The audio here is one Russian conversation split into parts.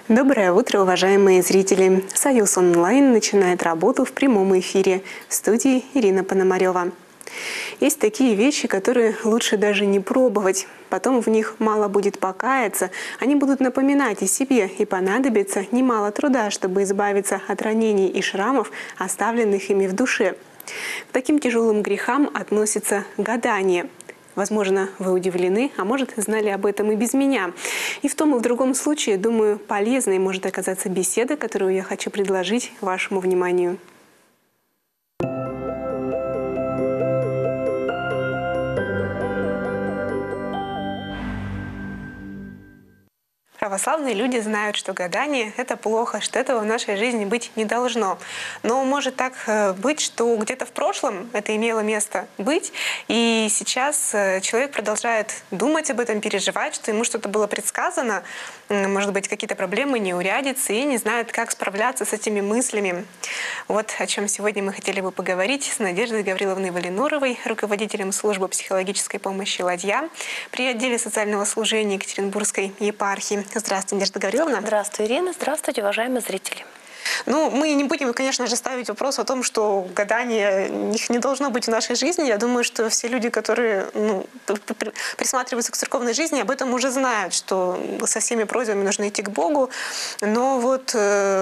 Доброе утро, уважаемые зрители! Союз онлайн начинает работу в прямом эфире. В студии Ирина Пономарева. Есть такие вещи, которые лучше даже не пробовать. Потом в них мало будет покаяться. Они будут напоминать о себе, и понадобится немало труда, чтобы избавиться от ранений и шрамов, оставленных ими в душе. К таким тяжелым грехам относится гадание. Возможно, вы удивлены, а может, знали об этом и без меня. И в том и в другом случае, думаю, полезной может оказаться беседа, которую я хочу предложить вашему вниманию. Православные люди знают, что гадание – это плохо, что этого в нашей жизни быть не должно. Но может так быть, что где-то в прошлом это имело место быть, и сейчас человек продолжает думать об этом, переживать, что ему что-то было предсказано, может быть, какие-то проблемы, неурядицы, и не знает, как справляться с этими мыслями. Вот о чем сегодня мы хотели бы поговорить с Надеждой Гавриловной Валинуровой, руководителем службы психологической помощи «Ладья» при отделе социального служения Екатеринбургской епархии. Здравствуйте, Надежда Гавриловна. Здравствуйте, Ирина. Здравствуйте, уважаемые зрители. Ну, мы не будем, конечно же, ставить вопрос о том, что гадание их не должно быть в нашей жизни. Я думаю, что все люди, которые присматриваются к церковной жизни, об этом уже знают, что со всеми просьбами нужно идти к Богу. Но вот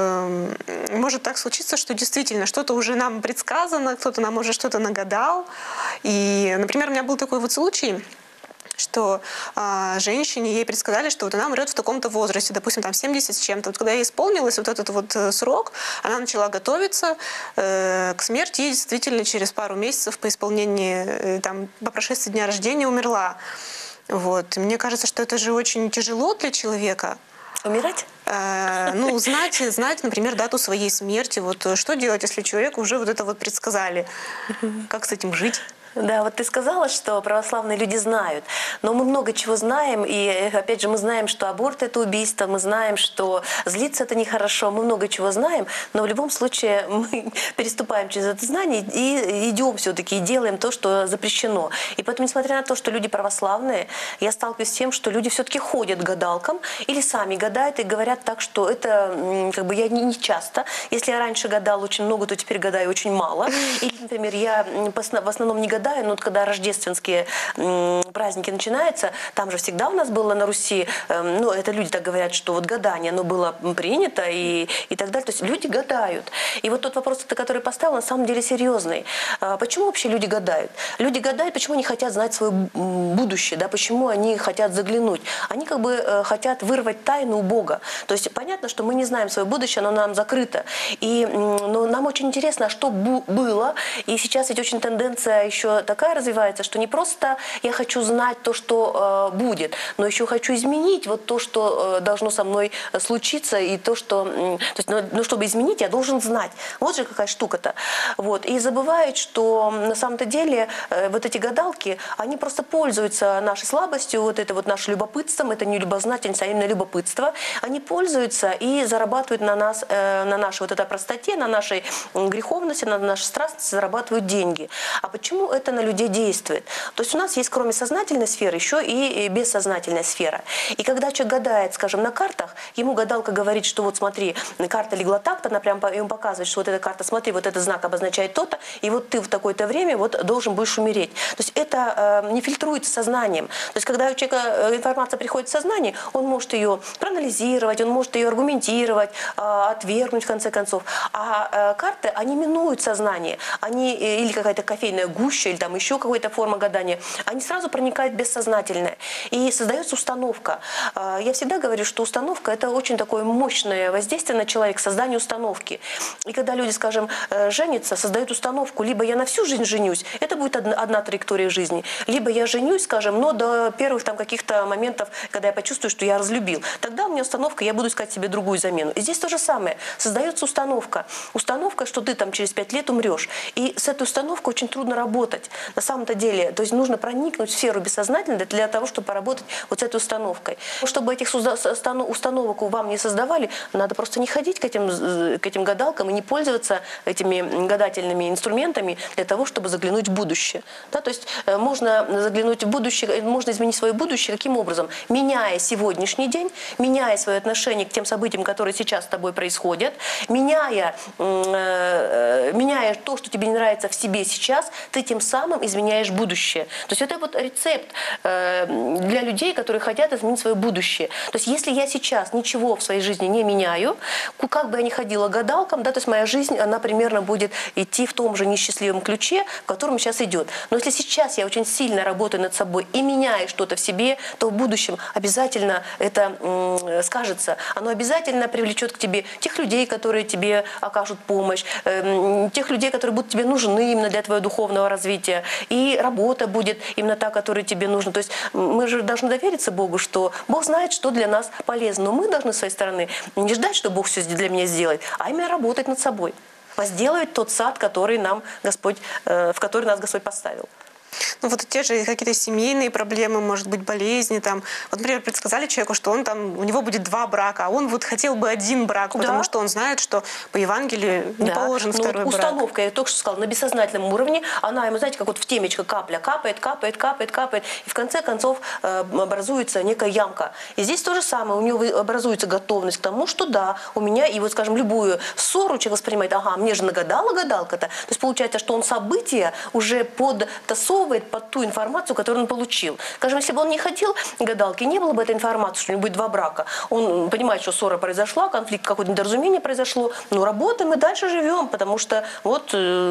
может так случиться, что действительно что-то уже нам предсказано, кто-то нам уже что-то нагадал. И, например, у меня был такой вот случай, что женщине ей предсказали, что вот она умрет в таком-то возрасте, допустим, там 70 с чем-то. Вот когда ей исполнилось вот этот вот срок, она начала готовиться к смерти и действительно через пару месяцев по исполнении, там, по прошествии дня рождения умерла. Вот. Мне кажется, что это же очень тяжело для человека. Умирать? Ну, знать, например, дату своей смерти. Вот что делать, если человеку уже вот это вот предсказали? Как с этим жить? Да, вот ты сказала, что православные люди знают, но мы много чего знаем, и опять же мы знаем, что аборт – это убийство, мы знаем, что злиться – это нехорошо, мы много чего знаем, но в любом случае мы переступаем через это знание и идем все-таки, и делаем то, что запрещено. И поэтому, несмотря на то, что люди православные, я сталкиваюсь с тем, что люди все-таки ходят к гадалкам или сами гадают и говорят так, что это как бы я не часто. Если я раньше гадала очень много, то теперь гадаю очень мало. Или, например, я в основном не гадаю, но вот когда рождественские праздники начинаются, там же всегда у нас было на Руси, ну, это люди так говорят, что вот гадание, оно было принято и так далее. То есть люди гадают. И вот тот вопрос, который поставил, на самом деле серьезный. Почему вообще люди гадают? Люди гадают, почему они хотят знать свое будущее, да, почему они хотят заглянуть. Они как бы хотят вырвать тайну у Бога. То есть понятно, что мы не знаем свое будущее, оно нам закрыто. Но нам очень интересно, что было. И сейчас ведь очень тенденция еще такая развивается, что не просто я хочу знать то, что будет, но еще хочу изменить вот то, что должно со мной случиться, и то, что... То есть, ну, чтобы изменить, я должен знать. Вот же какая штука-то. Вот. И забывают, что на самом-то деле вот эти гадалки, они просто пользуются нашей слабостью, вот это вот нашим любопытством, это не любознательность, а именно любопытство. Они пользуются и зарабатывают на нас, на нашей вот этой простоте, на нашей греховности, на нашей страстности, зарабатывают деньги. А почему это на людей действует? То есть у нас есть, кроме сознательной сферы, еще и бессознательная сфера. И когда человек гадает, скажем, на картах, ему гадалка говорит, что вот смотри, карта легла так-то, она прям ему показывает, что вот эта карта, смотри, вот этот знак обозначает то-то, и вот ты в такое-то время вот должен будешь умереть. То есть это не фильтруется сознанием. То есть когда у человека информация приходит в сознание, он может ее проанализировать, он может ее аргументировать, отвергнуть в конце концов. А карты, они минуют сознание. Они или какая-то кофейная гуща, или там еще какая-то форма гадания, они сразу проникают в бессознательное. И создается установка. Я всегда говорю, что установка – это очень такое мощное воздействие на человека, создание установки. И когда люди, скажем, женятся, создают установку, либо я на всю жизнь женюсь, это будет одна траектория жизни, либо я женюсь, скажем, но до первых там каких-то моментов, когда я почувствую, что я разлюбил, тогда у меня установка, я буду искать себе другую замену. И здесь то же самое. Создается установка. Установка, что ты там через 5 лет умрешь. И с этой установкой очень трудно работать. На самом-то деле, то есть нужно проникнуть в сферу бессознательной для того, чтобы поработать вот с этой установкой. Чтобы этих установок установок вам не создавали, надо просто не ходить к этим гадалкам и не пользоваться этими гадательными инструментами для того, чтобы заглянуть в будущее. Да, то есть можно заглянуть в будущее, можно изменить свое будущее каким образом? Меняя сегодняшний день, меняя свое отношение к тем событиям, которые сейчас с тобой происходят, меняя то, что тебе не нравится в себе сейчас, ты тем самым изменяешь будущее. То есть это вот рецепт для людей, которые хотят изменить свое будущее. То есть если я сейчас ничего в своей жизни не меняю, как бы я ни ходила к гадалкам, да, то есть моя жизнь, она примерно будет идти в том же несчастливом ключе, в котором сейчас идет. Но если сейчас я очень сильно работаю над собой и меняю что-то в себе, то в будущем обязательно это скажется. Оно обязательно привлечет к тебе тех людей, которые тебе окажут помощь, тех людей, которые будут тебе нужны именно для твоего духовного развития. И работа будет именно та, которая тебе нужна. То есть мы же должны довериться Богу, что Бог знает, что для нас полезно. Но мы должны с своей стороны не ждать, что Бог все для меня сделает, а именно работать над собой. Возделывать тот сад, который нам Господь, в который нас Господь поставил. Ну вот те же какие-то семейные проблемы, может быть, болезни. Там. Вот, например, предсказали человеку, что он там, у него будет 2 брака, а он вот хотел бы 1 брак, потому что он знает, что по Евангелию не положен второй брак. Установка, я только что сказала, на бессознательном уровне, она ему, знаете, как вот в темечко капля капает, капает, капает, капает, и в конце концов образуется некая ямка. И здесь то же самое, у него образуется готовность к тому, что да, у меня, и вот, скажем, любую ссору человек воспринимает, ага, мне же нагадала гадалка-то. То есть получается, что он события уже подтасовывает под ту информацию, которую он получил. Скажем, если бы он не ходил к гадалке, не было бы этой информации, что у него будет 2 брака. Он понимает, что ссора произошла, конфликт, какое-то недоразумение произошло, но работаем и дальше живем, потому что вот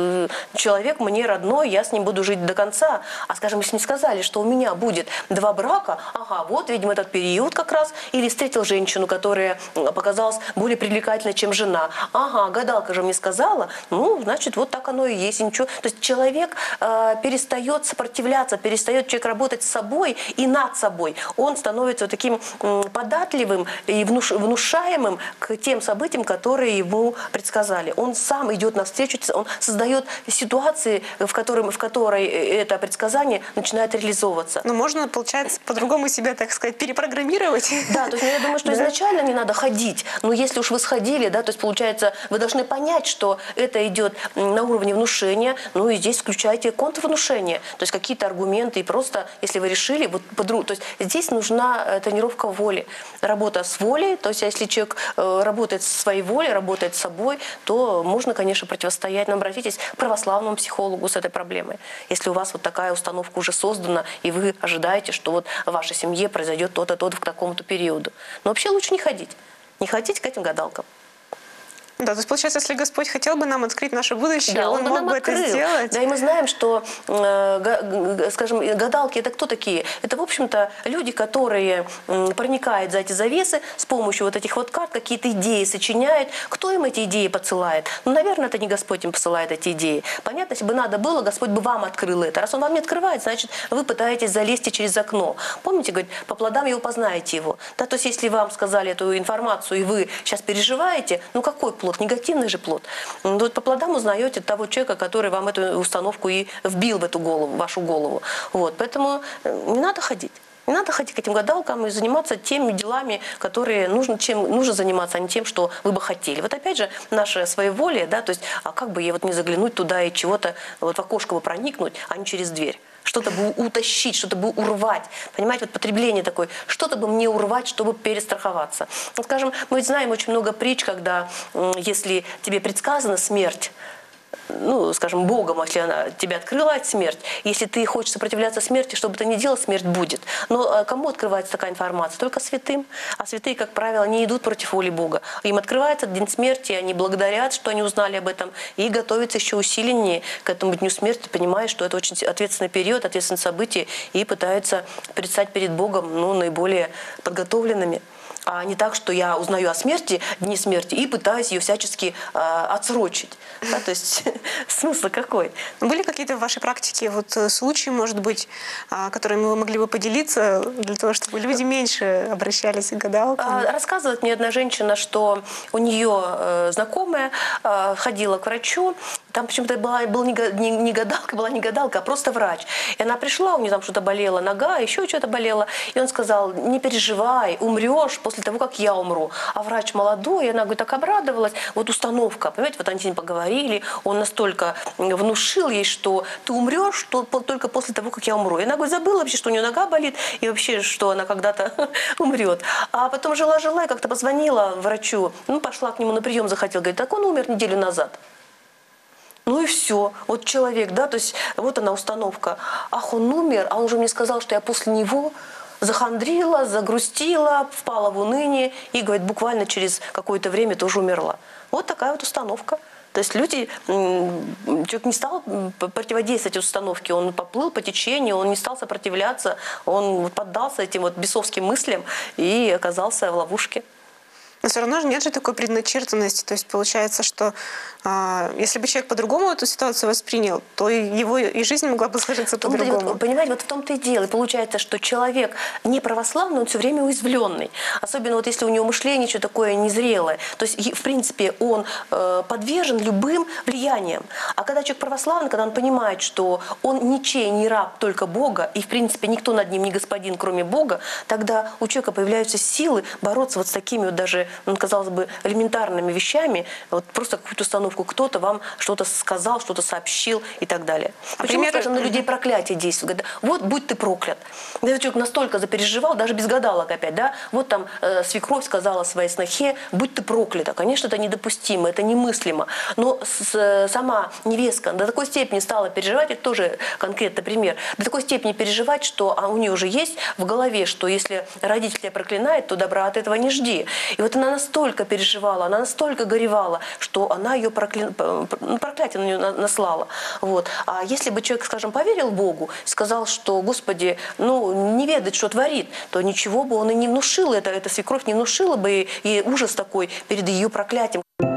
человек мне родной, я с ним буду жить до конца. А скажем, если не сказали, что у меня будет 2 брака, ага, вот, видимо, этот период как раз, или встретил женщину, которая показалась более привлекательной, чем жена. Ага, гадалка же мне сказала, ну, значит, вот так оно и есть, и ничего. То есть человек перестает сопротивляться, перестает человек работать с собой и над собой. Он становится вот таким податливым и внушаемым к тем событиям, которые ему предсказали. Он сам идет навстречу, он создает ситуации, в которой это предсказание начинает реализовываться. Но можно, получается, по-другому себя, так сказать, перепрограммировать. Да, то есть я думаю, что изначально не надо ходить, но если уж вы сходили, да, то есть получается, вы должны понять, что это идет на уровне внушения, ну и здесь включайте контрвнушение. То есть какие-то аргументы, и просто, если вы решили, вот то есть здесь нужна тренировка воли, работа с волей, то есть если человек работает со своей волей, работает с собой, то можно, конечно, противостоять. Но обратитесь к православному психологу с этой проблемой. Если у вас вот такая установка уже создана, и вы ожидаете, что вот в вашей семье произойдет то-то, то-то в такому-то периоду. Но вообще лучше не ходить. Не ходить к этим гадалкам. Да, то есть, получается, если Господь хотел бы нам открыть наше будущее, да, Он мог бы это сделать. Да, и мы знаем, что, скажем, гадалки – это кто такие? Это, в общем-то, люди, которые проникают за эти завесы с помощью вот этих вот карт, какие-то идеи сочиняют. Кто им эти идеи посылает? Ну, наверное, это не Господь им посылает эти идеи. Понятно, если бы надо было, Господь бы вам открыл это. Раз Он вам не открывает, значит, вы пытаетесь залезть через окно. Помните, говорит, по плодам его познаете его. Да, то есть, если вам сказали эту информацию, и вы сейчас переживаете, ну, какой плод? Негативный же плод. Вот по плодам узнаете того человека, который вам эту установку и вбил в эту голову, в вашу голову. Вот. Поэтому не надо ходить. Не надо ходить к этими гадалкам и заниматься теми делами, чем нужно заниматься, а не тем, что вы бы хотели. Вот опять же, наше своеволие, да, то есть, а как бы ей вот не заглянуть туда и чего-то, вот в окошко бы проникнуть, а не через дверь. Что-то бы утащить, что-то бы урвать. Понимаете, вот потребление такое. Что-то бы мне урвать, чтобы перестраховаться. Вот, скажем, мы ведь знаем очень много притч, когда, если тебе предсказана смерть, ну, скажем, Богом, если она тебе открывает смерть, если ты хочешь сопротивляться смерти, что бы ты ни делал, смерть будет. Но кому открывается такая информация? Только святым. А святые, как правило, не идут против воли Бога. Им открывается день смерти, они благодарят, что они узнали об этом, и готовятся еще усиленнее к этому дню смерти, понимая, что это очень ответственный период, ответственное событие, и пытаются предстать перед Богом, ну, наиболее подготовленными. А не так, что я узнаю о смерти, дне смерти, и пытаюсь ее всячески отсрочить. Да, то есть смысл какой? Были какие-то в вашей практике вот случаи, может быть, которыми вы могли бы поделиться, для того, чтобы люди меньше обращались к гадалкам? Рассказывает мне одна женщина, что у нее знакомая ходила к врачу. Там почему-то была не гадалка, а просто врач. И она пришла, у нее там что-то болела, нога, еще что-то болело. И он сказал: не переживай, умрешь после того, как я умру. А врач молодой, и она, говорит, так обрадовалась. Вот установка, понимаете, вот они с ним поговорили, он настолько внушил ей, что ты умрешь только после того, как я умру. И она, говорит, забыла вообще, что у нее нога болит, и вообще, что она когда-то умрет. А потом жила-жила, и как-то позвонила врачу, ну, пошла к нему на прием, захотела, говорит, так он умер неделю назад. Ну и все. Вот человек, да, то есть вот она установка. Ах, он умер, а он уже мне сказал, что я после него захандрила, загрустила, впала в уныние и, говорит, буквально через какое-то время тоже умерла. Вот такая вот установка. То есть люди, человек не стал противодействовать установке, он поплыл по течению, он не стал сопротивляться, он поддался этим вот бесовским мыслям и оказался в ловушке. Но все равно же нет же такой предначертанности. То есть получается, что если бы человек по-другому эту ситуацию воспринял, то его и жизнь могла бы сложиться по-другому. Вот, понимаете, вот в том-то и дело. И получается, что человек не православный, он все время уязвленный. Особенно вот если у него мышление что такое незрелое. То есть, в принципе, он подвержен любым влияниям. А когда человек православный, когда он понимает, что он ничей не раб, только Бога, и, в принципе, никто над ним не господин, кроме Бога, тогда у человека появляются силы бороться вот с такими вот даже, казалось бы, элементарными вещами, вот просто какую-то установку, кто-то вам что-то сказал, что-то сообщил и так далее. Почему, скажем, на людей проклятие действует? Говорят, вот будь ты проклят. Этот человек настолько запереживал, даже без гадалок опять, да, вот там свекровь сказала своей снохе, будь ты проклята. Конечно, это недопустимо, это немыслимо. Но сама невестка до такой степени стала переживать, это тоже конкретный пример, до такой степени переживать, что у нее уже есть в голове, что если родитель тебя проклинает, то добра от этого не жди. И вот она настолько переживала, она настолько горевала, что она ее проклятие на нее наслала. Вот. А если бы человек, скажем, поверил Богу, сказал, что, Господи, ну, не ведать, что творит, то ничего бы он и не внушил, эта свекровь не внушила бы и ужас такой перед ее проклятием.